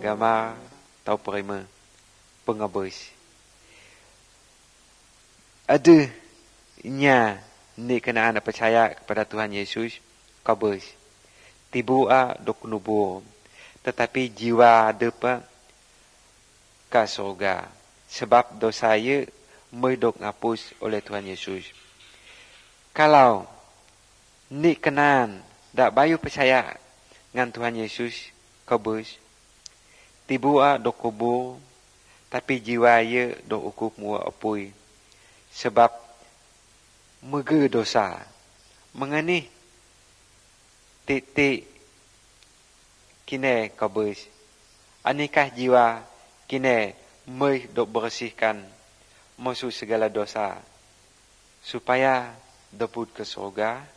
agama atau perima pengabus. Adanya ni kenaan percaya kepada Tuhan Yesus kabus. Tibu dok nubur. Tetapi jiwa depa ke surga. Sebab dosa ia dok ngapus oleh Tuhan Yesus. Kalau ni kenaan dak bayu percaya dengan Tuhan Yesus kabus. Tibu dok kubur. Tapi jiwa ia dok ukup mua apui. Sebab mege dosa. Menganih titik kine kabus. Anikah jiwa kine dok bersihkan musuh segala dosa. Supaya daput ke surga.